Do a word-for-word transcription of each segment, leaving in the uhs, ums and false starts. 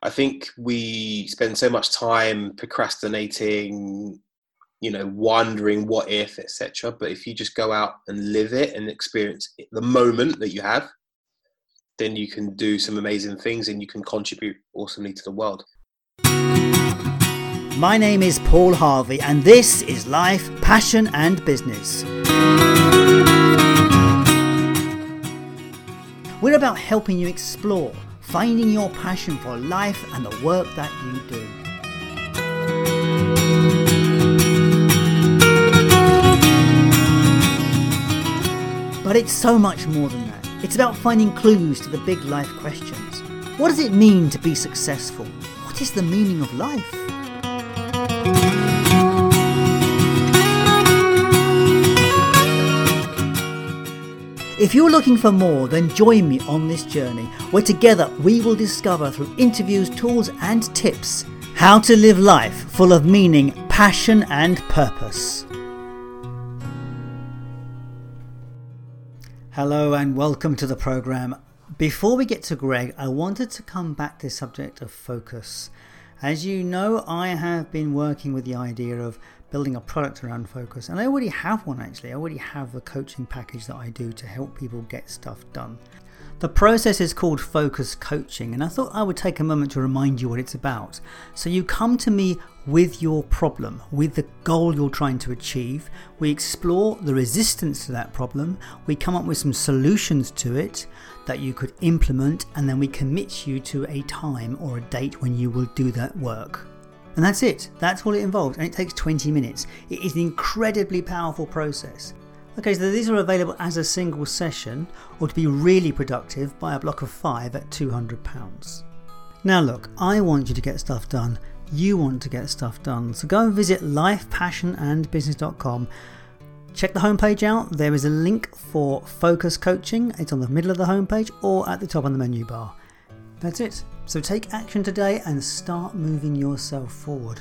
I think we spend so much time procrastinating, you know, wondering what if, et cetera. But if you just go out and live it and experience it, the moment that you have, then you can do some amazing things and you can contribute awesomely to the world. My name is Paul Harvey and this is Life, Passion and Business. We're about helping you explore, finding your passion for life and the work that you do. But it's so much more than that. It's about finding clues to the big life questions. What does it mean to be successful? What is the meaning of life? If you're looking for more, then join me on this journey where together we will discover through interviews, tools and tips how to live life full of meaning, passion and purpose. Hello and welcome to the programme. Before we get to Greg, I wanted to come back to the subject of focus. As you know, I have been working with the idea of building a product around focus, and I already have one actually. I already have a coaching package that I do to help people get stuff done. The process is called Focus Coaching, and I thought I would take a moment to remind you what it's about. So you come to me with your problem, with the goal you're trying to achieve. We explore the resistance to that problem. We come up with some solutions to it that you could implement, and then we commit you to a time or a date when you will do that work. And that's it. That's all it involves, and it takes twenty minutes. It is an incredibly powerful process. Okay, so these are available as a single session, or to be really productive, buy a block of five at two hundred pounds. Now look, I want you to get stuff done. You want to get stuff done. So go and visit life passion and business dot com. Check the homepage out. There is a link for Focus Coaching. It's on the middle of the homepage or at the top on the menu bar. That's it. So take action today and start moving yourself forward.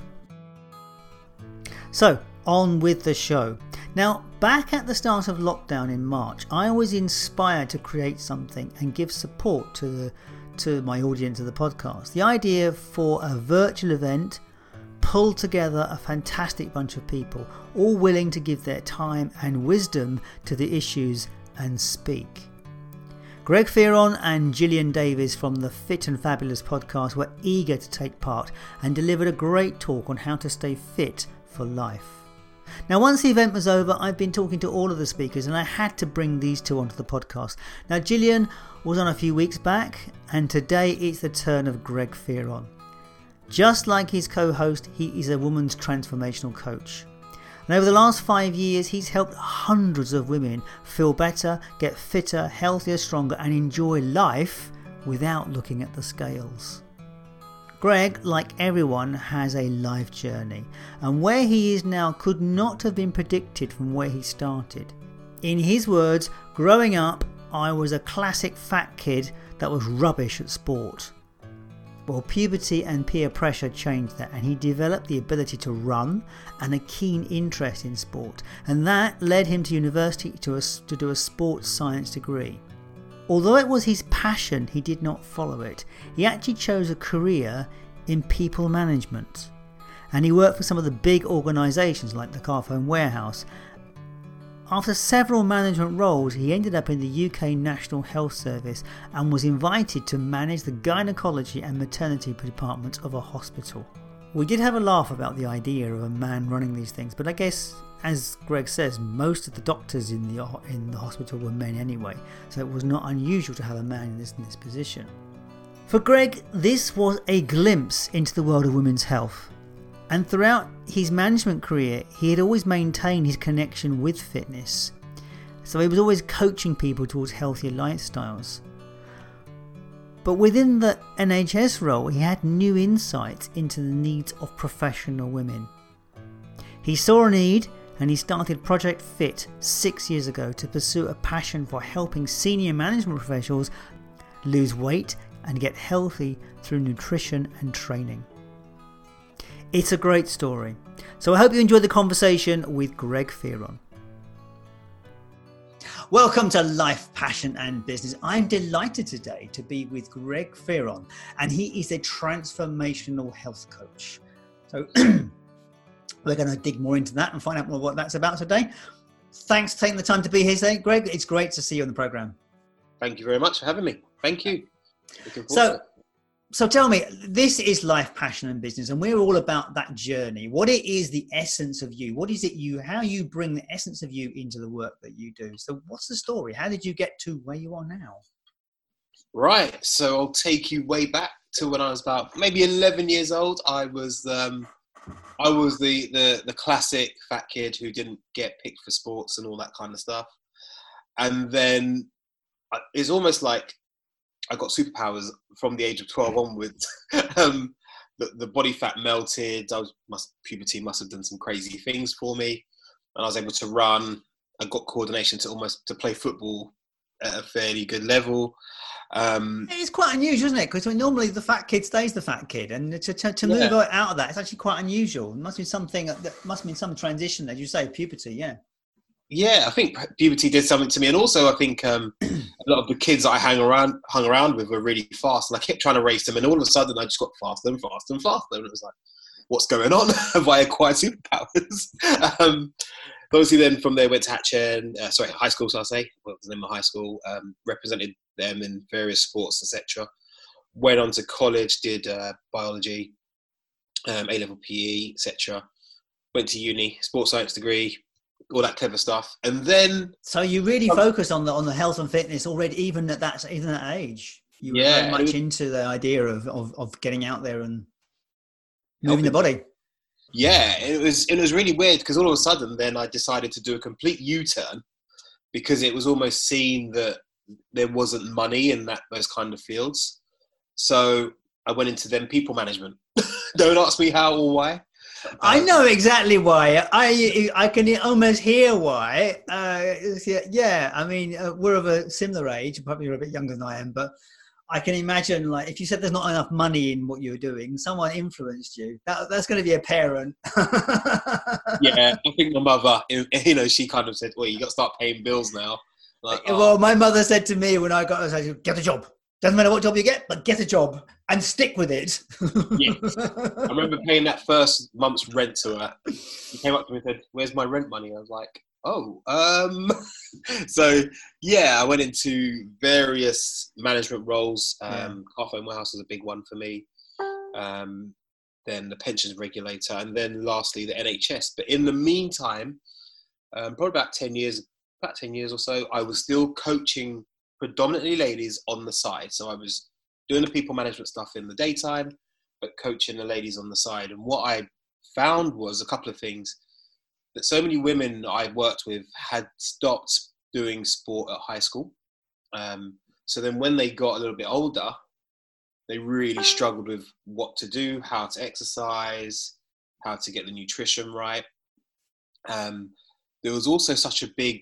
So, on with the show. Now, back at the start of lockdown in March, I was inspired to create something and give support to the, to my audience of the podcast. The idea for a virtual event pulled together a fantastic bunch of people, all willing to give their time and wisdom to the issues and speak. Greg Fearon and Gillian Davies from the Fit and Fabulous podcast were eager to take part and delivered a great talk on how to stay fit for life. Now, once the event was over, I've been talking to all of the speakers and I had to bring these two onto the podcast. Now, Gillian was on a few weeks back, and today it's the turn of Greg Fearon. Just like his co-host, he is a woman's transformational coach. And over the last five years, he's helped hundreds of women feel better, get fitter, healthier, stronger, and enjoy life without looking at the scales. Greg, like everyone, has a life journey, and where he is now could not have been predicted from where he started. In his words, growing up, I was a classic fat kid that was rubbish at sport. Well, puberty and peer pressure changed that, and he developed the ability to run and a keen interest in sport, and that led him to university to, a, to do a sports science degree. Although it was his passion, he did not follow it. He actually chose a career in people management, and he worked for some of the big organisations like the Carphone Warehouse. After several management roles, he ended up in the U K National Health Service and was invited to manage the gynecology and maternity department of a hospital. We did have a laugh about the idea of a man running these things, but I guess, as Greg says, most of the doctors in the in the hospital were men anyway, so it was not unusual to have a man in this, in this position. For Greg, this was a glimpse into the world of women's health. And throughout his management career, he had always maintained his connection with fitness. So he was always coaching people towards healthier lifestyles. But within the N H S role, he had new insights into the needs of professional women. He saw a need and he started Project Fit six years ago to pursue a passion for helping senior management professionals lose weight and get healthy through nutrition and training. It's a great story. So I hope you enjoyed the conversation with Greg Fearon. Welcome to Life, Passion and Business. I'm delighted today to be with Greg Fearon, and he is a transformational health coach. So we're going to dig more into that and find out more what that's about today. Thanks for taking the time to be here today, Greg. It's great to see you on the program. Thank you very much for having me. Thank you. So, so tell me, this is Life, Passion and Business, and we're all about that journey. What it is, the essence of you. What is it you, how you bring the essence of you into the work that you do. So what's the story? How did you get to where you are now? Right. So I'll take you way back to when I was about maybe eleven years old. I was, um, I was the, the, the classic fat kid who didn't get picked for sports and all that kind of stuff. And then it's almost like I got superpowers from the age of twelve onwards. um, the, the body fat melted. I was, must, puberty must have done some crazy things for me. And I was able to run. I got coordination to almost to play football at a fairly good level. Um, it's quite unusual, isn't it? Because normally the fat kid stays the fat kid, and to to, to yeah. move out of that, it's actually quite unusual. It must be something that must mean some transition, as you say, puberty. Yeah. Yeah, I think puberty did something to me, and also I think um, a lot of the kids that I hang around hung around with were really fast, and I kept trying to race them, and all of a sudden I just got faster and faster and faster, and it was like, what's going on? Have I acquired superpowers? um, obviously, then from there went to Hatchen, uh, sorry, high school, so I say, well, it was in my high school, um, represented them in various sports, et cetera. Went on to college, did uh, biology, um, A-level P E, et cetera. Went to uni, sports science degree, all that clever stuff, and then. So you really um, focus on the on the health and fitness already, even at that even at that age. You were yeah, very much was, into the idea of, of of getting out there and moving the body. Yeah, it was it was really weird because all of a sudden, then I decided to do a complete U-turn because it was almost seen that there wasn't money in that those kind of fields. So I went into then people management. Don't ask me how or why. Um, I know exactly why. I I can almost hear why. Uh, yeah, I mean, uh, we're of a similar age. Probably you're a bit younger than I am, but I can imagine, like, if you said there's not enough money in what you're doing, someone influenced you. That that's going to be a parent. Yeah, I think my mother, you know, she kind of said, "Well, you got to start paying bills now." Like, oh. Well, my mother said to me when I got, I said, "Get a job. Doesn't matter what job you get, but get a job and stick with it." Yes. I remember paying that first month's rent to her. She came up to me and said, "Where's my rent money?" I was like, oh, um, so yeah, I went into various management roles. Um, yeah. Car phone warehouse was a big one for me. Um, then the pensions regulator, and then lastly the N H S. But in the meantime, um, probably about ten years, about ten years or so, I was still coaching predominantly ladies on the side. So I was doing the people management stuff in the daytime, but coaching the ladies on the side. And what I found was a couple of things. That so many women I worked with had stopped doing sport at high school. Um, so then when they got a little bit older, they really struggled with what to do, how to exercise, how to get the nutrition right. Um, there was also such a big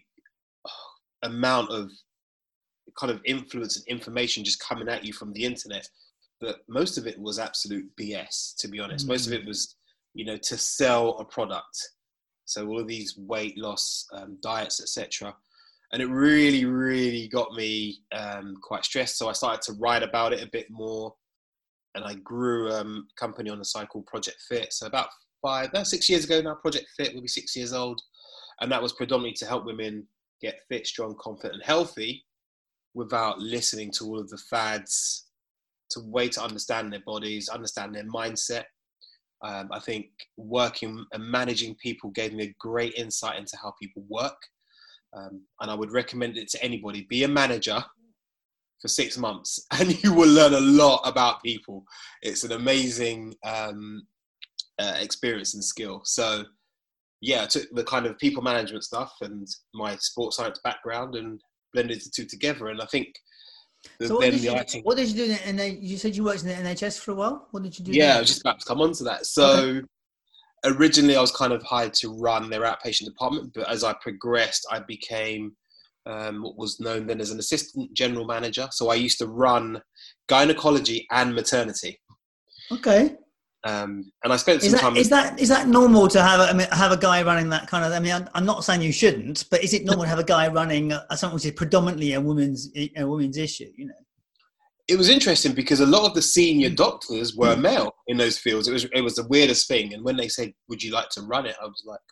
amount of kind of influence and information just coming at you from the internet that most of it was absolute B S, to be honest. Mm. Most of it was, you know, to sell a product. So all of these weight loss um, diets, et cetera. And it really, really got me um, quite stressed. So I started to write about it a bit more. And I grew um, a company on the side called Project Fit. So about five, no, six years ago now, Project Fit will be six years old. And that was predominantly to help women get fit, strong, confident, and healthy without listening to all of the fads, to way to understand their bodies, understand their mindset. Um, I think working and managing people gave me a great insight into how people work. Um, and I would recommend it to anybody. Be a manager for six months and you will learn a lot about people. It's an amazing um, uh, experience and skill. So yeah, I took the kind of people management stuff and my sports science background and blended the two together. And I think the, so what, then did the you, I T what did you do? And you said you worked in the N H S for a while. What did you do? Yeah, there? I was just about to come on to that. So okay. Originally I was kind of hired to run their outpatient department, but as I progressed, I became um, what was known then as an assistant general manager. So I used to run gynecology and maternity. Okay. Um, and I spent Is some that time. is that is that normal to have a, I mean, have a guy running that kind of? I mean, I'm, I'm not saying you shouldn't, but is it normal to have a guy running a, something which is predominantly a woman's a woman's issue? You know, It was interesting because a lot of the senior doctors were male in those fields. It was it was the weirdest thing. And when they said, "Would you like to run it?" I was like,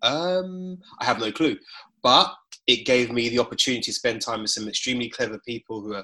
um, I have no clue. But it gave me the opportunity to spend time with some extremely clever people who are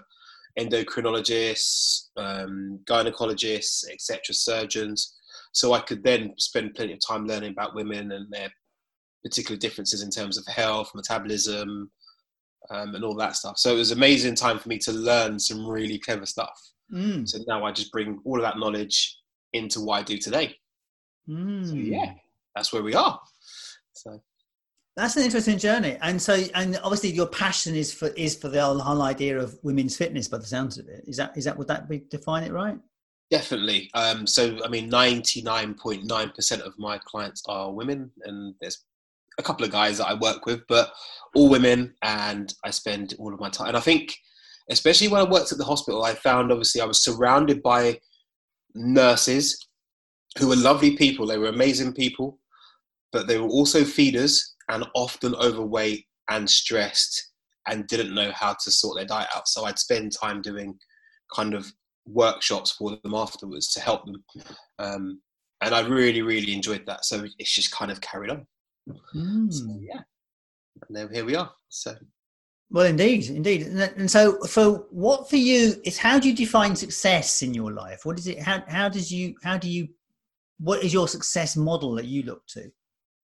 endocrinologists, um, gynecologists, et cetera, surgeons. So I could then spend plenty of time learning about women and their particular differences in terms of health, metabolism, um, and all that stuff. So it was an amazing time for me to learn some really clever stuff. mm. So now I just bring all of that knowledge into what I do today. Mm. So yeah, that's where we are. So that's an interesting journey. And so, and obviously your passion is for, is for the whole, whole idea of women's fitness by the sounds of it. Is that, is that, would that be, define it right? Definitely. Um, so, I mean, ninety-nine point nine percent of my clients are women, and there's a couple of guys that I work with, but all women, and I spend all of my time. And I think, especially when I worked at the hospital, I found obviously I was surrounded by nurses who were lovely people. They were amazing people, but they were also feeders and often overweight and stressed and didn't know how to sort their diet out. So I'd spend time doing kind of workshops for them afterwards to help them. Um, and I really, really enjoyed that. So it's just kind of carried on. Mm. So, yeah. And then here we are. So. Well, indeed, indeed. And so, so what for you is, how do you define success in your life? What is it? How, how does you, how do you, what is your success model that you look to?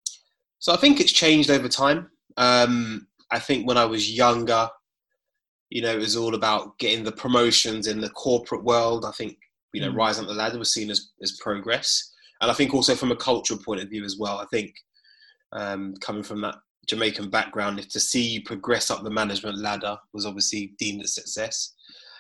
So I think it's changed over time. Um, I think when I was younger, you know, it was all about getting the promotions in the corporate world. I think, you know, mm. rising up the ladder was seen as, as progress. And I think also from a cultural point of view as well, I think um, coming from that Jamaican background, if to see you progress up the management ladder was obviously deemed a success.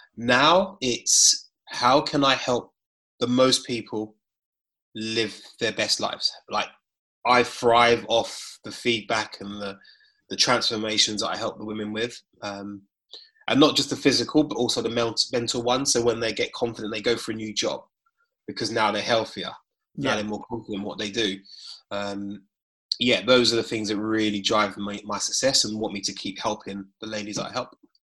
Now it's, how can I help the most people live their best lives? Like, I thrive off the feedback and the, the transformations that I help the women with. Um, and not just the physical, but also the mental one. So when they get confident, they go for a new job because now they're healthier. Yeah. Now they're more confident in what they do. Um, yeah, those are the things that really drive my, my success and want me to keep helping the ladies that I help.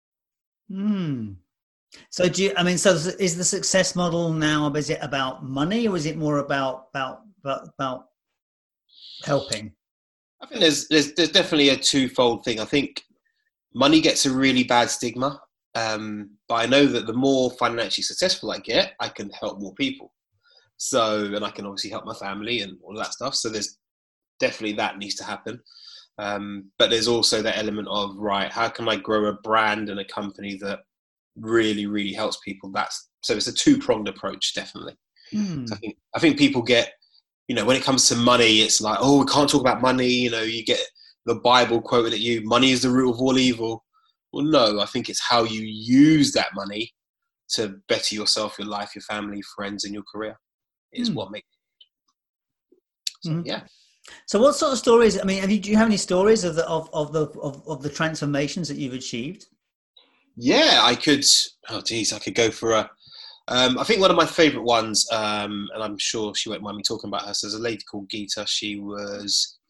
Mm. So do you, I mean, so is the success model now, is it about money or is it more about, about, about, about helping? I think there's, there's there's definitely a twofold thing. I think money gets a really bad stigma, um, but I know that the more financially successful I get, I can help more people. So, and I can obviously help my family and all of that stuff. So there's definitely that needs to happen. Um, but there's also that element of, right, how can I grow a brand and a company that really, really helps people? That's so it's a two-pronged approach, definitely. Mm. So I think I think people get, you know, when it comes to money, it's like, oh, we can't talk about money. You know, you get the Bible quoted at you, money is the root of all evil. Well, no, I think it's how you use that money to better yourself, your life, your family, friends, and your career is mm. what makes it. So, mm. yeah. So what sort of stories, I mean, have you, do you have any stories of the, of, of the, of, of the transformations that you've achieved? Yeah, I could, oh geez, I could go for a, Um, I think one of my favourite ones, um, and I'm sure she won't mind me talking about her, so there's a lady called Geeta. She was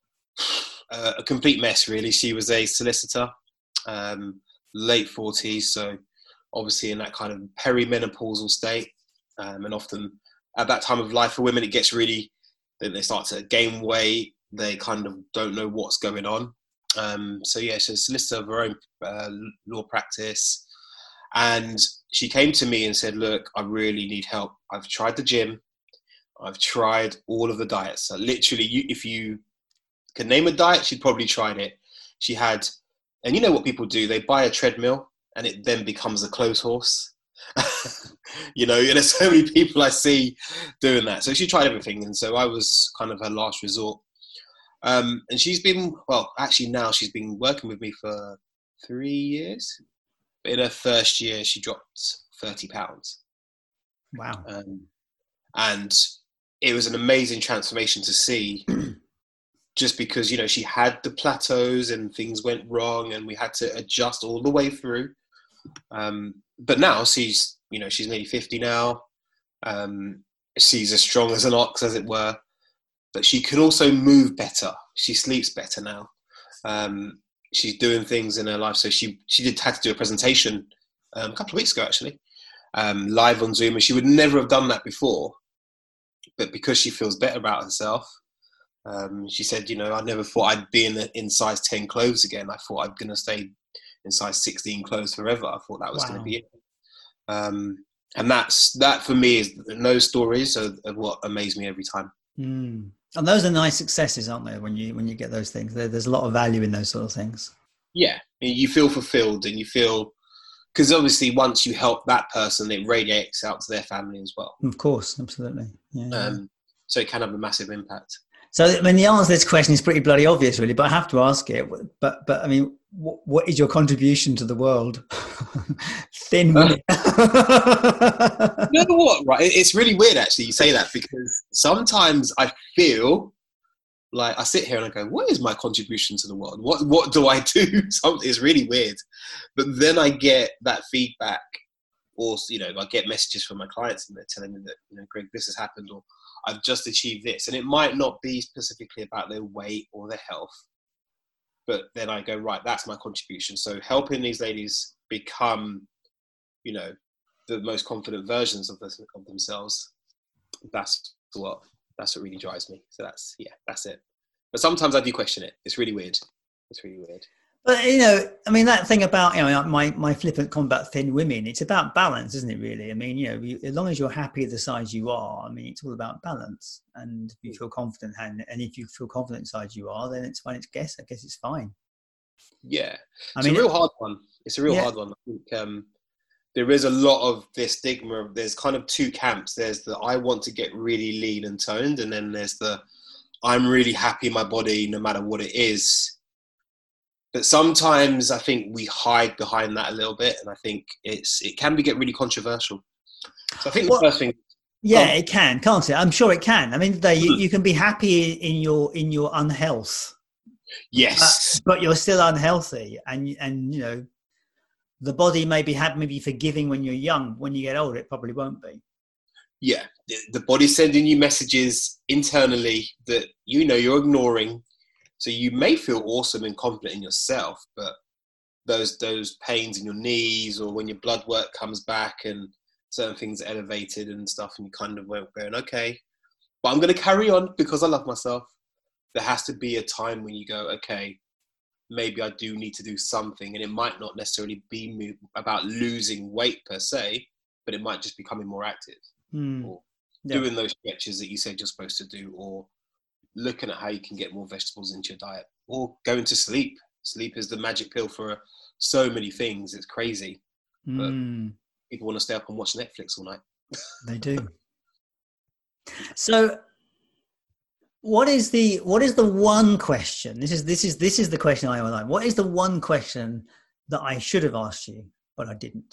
uh, a complete mess, really. She was a solicitor, um, late forties, so obviously in that kind of perimenopausal state. Um, and often at that time of life for women, it gets really, they start to gain weight. They kind of don't know what's going on. Um, so yeah, she's a solicitor of her own uh, law practice. And she came to me and said, look, I really need help. I've tried the gym. I've tried all of the diets. So literally, you, if you can name a diet, she'd probably tried it. She had, and you know what people do? They buy a treadmill and it then becomes a clothes horse. You know, and there's so many people I see doing that. So she tried everything. And so I was kind of her last resort. Um, and she's been, well, actually now she's been working with me for three years. In her first year, she dropped thirty pounds. Wow. Um, and it was an amazing transformation to see just because, you know, she had the plateaus and things went wrong and we had to adjust all the way through. Um, but now she's, you know, she's nearly fifty now. Um, she's as strong as an ox, as it were, but she can also move better. She sleeps better now. Um, she's doing things in her life. So she, she did had to do a presentation um, a couple of weeks ago, actually, um, live on Zoom. And she would never have done that before. But because she feels better about herself, um, she said, you know, I never thought I'd be in, the, in size ten clothes again. I thought I'm going to stay in size sixteen clothes forever. I thought that was wow. going to be it. Um, and that's, that for me is, those stories are, are what amaze me every time. Mm. And those are nice successes, aren't they? When you, when you get those things, there, there's a lot of value in those sort of things. Yeah. You feel fulfilled, and you feel, because obviously once you help that person, it radiates out to their family as well. Of course. Absolutely. Yeah. Um, so it can have a massive impact. So, I mean, the answer to this question is pretty bloody obvious, really, but I have to ask it. But, but I mean, what, what is your contribution to the world? Thin women. You know what, right? It's really weird, actually, you say that, because sometimes I feel like I sit here and I go, what is my contribution to the world? What what do I do? Something is really weird. But then I get that feedback, or, you know, I get messages from my clients and they're telling me that, you know, Greg, this has happened, or I've just achieved this. And it might not be specifically about their weight or their health, but then I go, right, that's my contribution. So helping these ladies become, you know, the most confident versions of, this, of themselves, that's what, that's what really drives me. So that's, yeah, that's it. But sometimes I do question it. It's really weird. It's really weird. But, you know, I mean, that thing about, you know, my, my flippant comment about thin women, it's about balance, isn't it, really? I mean, you know, you, as long as you're happy at the size you are, I mean, it's all about balance. And if you feel confident, and, and if you feel confident size you are, then it's fine. It's guess, I guess it's fine. Yeah. I it's mean, a real hard one. It's a real yeah. hard one. I think um, there is a lot of this stigma. There's kind of two camps. There's the, I want to get really lean and toned. And then there's the, I'm really happy in my body no matter what it is. But sometimes I think we hide behind that a little bit, and I think it's it can be get really controversial. So I think the well, first thing, yeah, oh. it can, can't it? I'm sure it can. I mean, they, you, you can be happy in your in your unhealth, yes, but, but you're still unhealthy, and and you know, the body may be happy, maybe forgiving when you're young. When you get older, it probably won't be. Yeah, the, the body's sending you messages internally that you know you're ignoring. So you may feel awesome and confident in yourself, but those those pains in your knees, or when your blood work comes back and certain things are elevated and stuff, and you kind of went going, okay, but I'm going to carry on because I love myself. There has to be a time when you go, okay, maybe I do need to do something, and it might not necessarily be about losing weight per se, but it might just be becoming more active, mm. or yeah. doing those stretches that you said you're supposed to do, or looking at how you can get more vegetables into your diet, or going to sleep. Sleep is the magic pill for so many things. It's crazy. But mm. people want to stay up and watch Netflix all night. They do. So what is the, what is the one question? This is, this is, this is the question I would like. What is the one question that I should have asked you, but I didn't?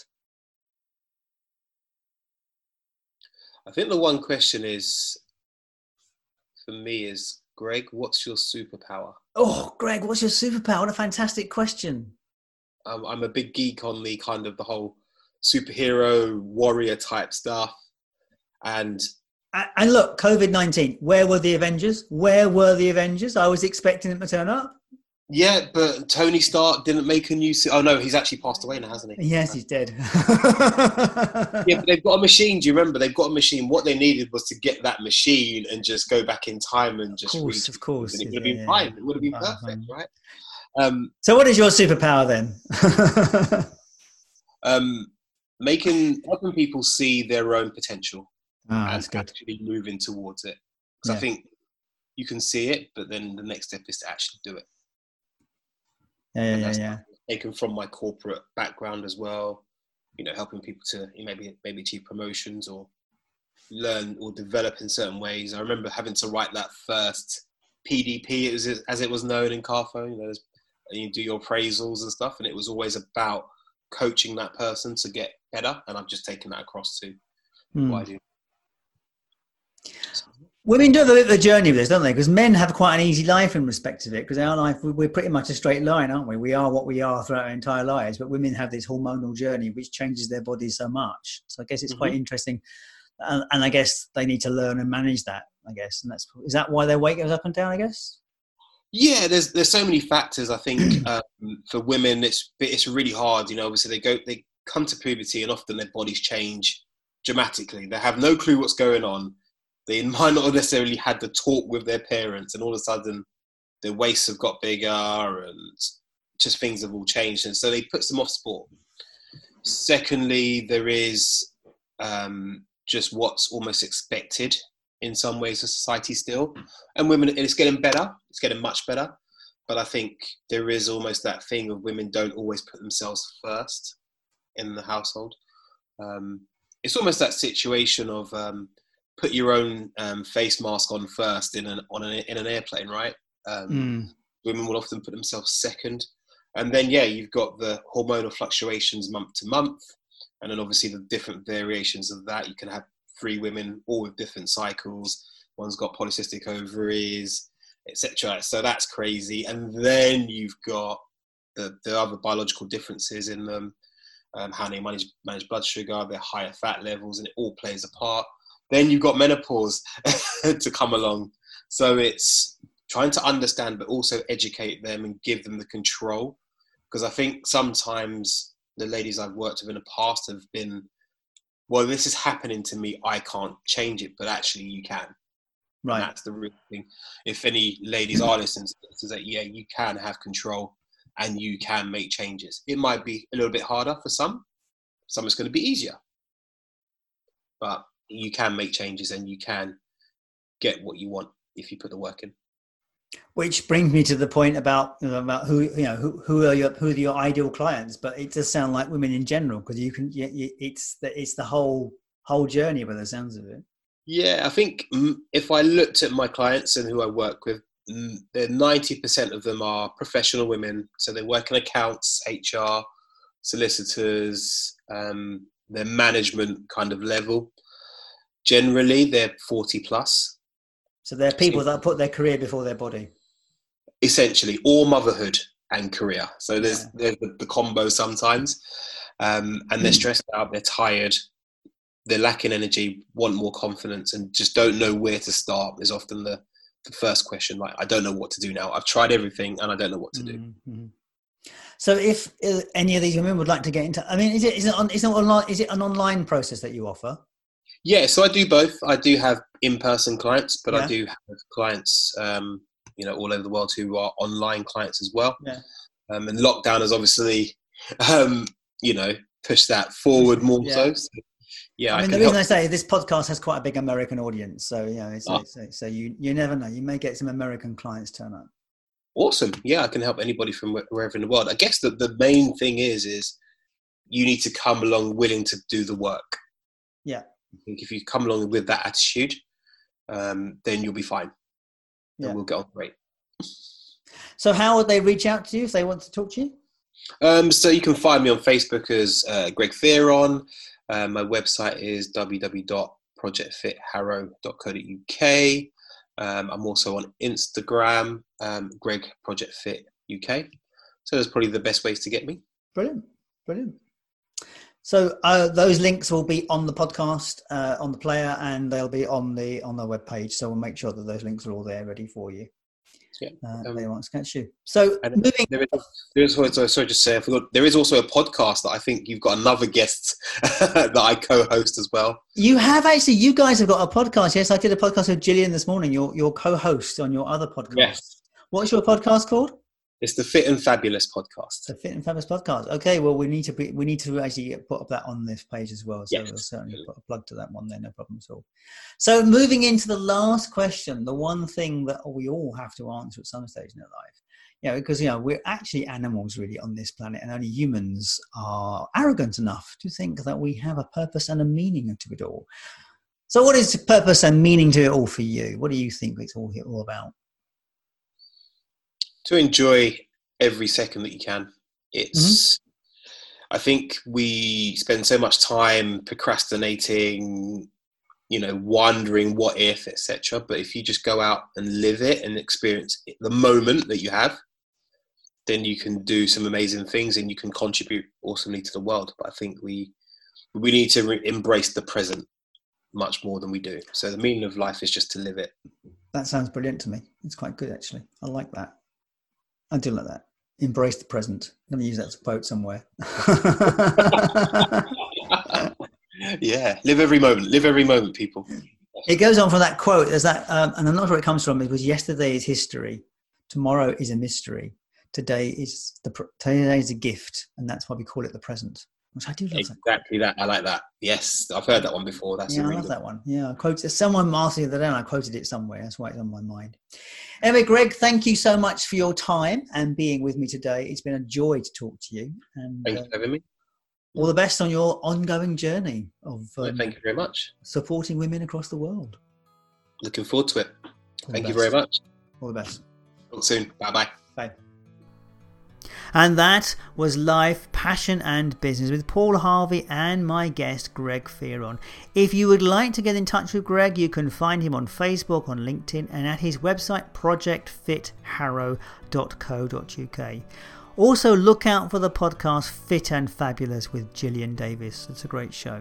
I think the one question is, for me, is, Greg, what's your superpower? Oh, Greg, what's your superpower? What a fantastic question. Um, I'm a big geek on the kind of the whole superhero warrior type stuff. And and look, COVID nineteen, where were the Avengers? Where were the Avengers? I was expecting them to turn up. Yeah, but Tony Stark didn't make a new suit. Oh, no, he's actually passed away now, hasn't he? Yes, he's dead. Yeah, but they've got a machine. Do you remember? They've got a machine. What they needed was to get that machine and just go back in time and just... Of course, of course. And it would have been yeah, fine. It would have been perfect, fine. Right? Um, so what is your superpower then? um, making, helping people see their own potential oh, and good. actually moving towards it. Because yeah. I think you can see it, but then the next step is to actually do it. Yeah, yeah, yeah. Taken from my corporate background as well, you know, helping people to maybe maybe achieve promotions or learn or develop in certain ways. I remember having to write that first P D P, as it, as it was known in Carphone. You know, you do your appraisals and stuff, and it was always about coaching that person to get better. And I've just taken that across to mm. what I do. Women do have a bit of a journey with this, don't they? Because men have quite an easy life in respect of it, because our life, we're pretty much a straight line, aren't we? We are what we are throughout our entire lives, but women have this hormonal journey which changes their bodies so much. So I guess it's mm-hmm. quite interesting and, and I guess they need to learn and manage that, I guess. And that's, is that why their weight goes up and down, I guess? Yeah, there's there's so many factors. I think um, for women, it's it's really hard. You know, obviously they go they come to puberty, and often their bodies change dramatically. They have no clue what's going on. They might not have necessarily had the talk with their parents, and all of a sudden, their waists have got bigger, and just things have all changed, and so they put them off sport. Secondly, there is um, just what's almost expected in some ways of society still, and women, and it's getting better, it's getting much better, but I think there is almost that thing of women don't always put themselves first in the household. Um, it's almost that situation of um, put your own um, face mask on first in an on an, in an airplane, right? Um, mm. Women will often put themselves second, and then yeah, you've got the hormonal fluctuations month to month, and then obviously the different variations of that. You can have three women all with different cycles. One's got polycystic ovaries, et cetera. So that's crazy. And then you've got the, the other biological differences in them, um, how they manage, manage blood sugar, their higher fat levels, and it all plays a part. Then you've got menopause to come along. So it's trying to understand, but also educate them and give them the control. Because I think sometimes the ladies I've worked with in the past have been, well, this is happening to me, I can't change it, but actually you can. Right. And that's the real thing. If any ladies are listening to this, is that, yeah, you can have control and you can make changes. It might be a little bit harder for some. Some it's going to be easier. But you can make changes and you can get what you want if you put the work in. Which brings me to the point about you know, about who you know who who are your who are your ideal clients, but it does sound like women in general, because you can it's the, it's the whole whole journey by the sounds of it. Yeah, I think if I looked at my clients and who I work with, ninety percent of them are professional women. So they work in accounts, H R, solicitors, um, their management kind of level. Generally, they're forty plus. So they're people that put their career before their body. Essentially, or motherhood and career. So there's, yeah. there's the, the combo sometimes. Um, and they're stressed out, they're tired, they're lacking energy, want more confidence, and just don't know where to start is often the, the first question. Like, I don't know what to do now. I've tried everything and I don't know what to do. Mm-hmm. So if uh, any of these women would like to get into, I mean, is it, is it, on, is it online, is it an online process that you offer? Yeah, so I do both. I do have in-person clients, but yeah. I do have clients, um, you know, all over the world who are online clients as well. Yeah. Um, and lockdown has obviously, um, you know, pushed that forward more yeah. so. so. Yeah, I mean, I the reason help. I say this podcast has quite a big American audience, so you know, it's, oh. it's, so you you never know. You may get some American clients turn up. Awesome. Yeah, I can help anybody from wherever in the world. I guess that the main thing is is you need to come along willing to do the work. Yeah. I think if you come along with that attitude, um, then you'll be fine. Yeah. And we'll get on great. So how would they reach out to you if they want to talk to you? Um, so you can find me on Facebook as uh, Greg Theron. Uh, my website is w w w dot project fit harrow dot co dot u k. Um, I'm also on Instagram, um, Greg Project Fit U K. So that's probably the best ways to get me. Brilliant. Brilliant. So uh, those links will be on the podcast, uh, on the player, and they'll be on the on the webpage. So we'll make sure that those links are all there, ready for you. Yeah, uh, um, they want to catch you. So moving. There is, there is also, sorry, just say I forgot. There is also a podcast that I think you've got another guest that I co-host as well. You have actually. You guys have got a podcast. Yes, I did a podcast with Gillian this morning. Your your co-host on your other podcast. Yes. What's your podcast called? It's the Fit and Fabulous podcast. The Fit and Fabulous podcast. Okay, well, we need to be, we need to actually put up that on this page as well. So yes, we'll certainly absolutely. put a plug to that one there, no problem at all. So moving into the last question, the one thing that we all have to answer at some stage in our life, you know, because, you know, we're actually animals really on this planet, and only humans are arrogant enough to think that we have a purpose and a meaning to it all. So what is the purpose and meaning to it all for you? What do you think it's all, all about? To enjoy every second that you can. It's, mm-hmm. I think we spend so much time procrastinating, you know, wondering what if, et cetera. But if you just go out and live it and experience it, the moment that you have, then you can do some amazing things and you can contribute awesomely to the world. But I think we we need to re- embrace the present much more than we do. So the meaning of life is just to live it. That sounds brilliant to me. It's quite good, actually. I like that. I do like that. Embrace the present. Let me use that as a quote somewhere. Yeah, live every moment. Live every moment, people. It goes on from that quote. There's that, um, and I'm not sure where it comes from. It was yesterday is history, tomorrow is a mystery, today is the today is a gift, and that's why we call it the present. Which I do love. Exactly that. I like that. Yes, I've heard that one before. That's yeah, a really I love good that one. Yeah, I quoted someone asked me the other day, and I quoted it somewhere. That's why it's on my mind. Anyway, Greg, thank you so much for your time and being with me today. It's been a joy to talk to you. And thank you uh, for having me. All the best on your ongoing journey of um, well, thank you very much. Supporting women across the world. Looking forward to it. All thank you very much. All the best. Talk soon. Bye-bye. Bye. And that was Life, Passion and Business with Paul Harvey and my guest Greg Fearon. If you would like to get in touch with Greg, you can find him on Facebook, on LinkedIn and at his website project fit harrow dot co dot uk. Also look out for the podcast Fit and Fabulous with Gillian Davis. It's a great show.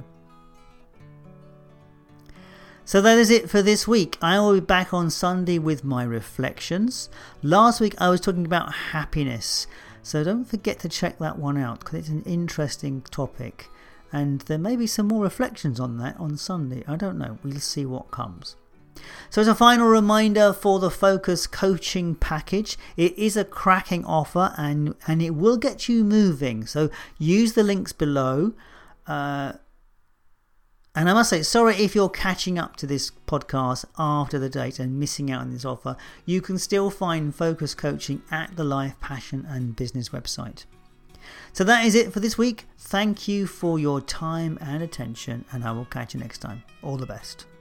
So that is it for this week. I will be back on Sunday with my reflections. Last week I was talking about happiness. So don't forget to check that one out because it's an interesting topic. And there may be some more reflections on that on Sunday. I don't know. We'll see what comes. So as a final reminder for the Focus Coaching Package, it is a cracking offer and, and it will get you moving. So use the links below. Uh, And I must say, sorry if you're catching up to this podcast after the date and missing out on this offer. You can still find Focus Coaching at the Life, Passion and Business website. So that is it for this week. Thank you for your time and attention, and I will catch you next time. All the best.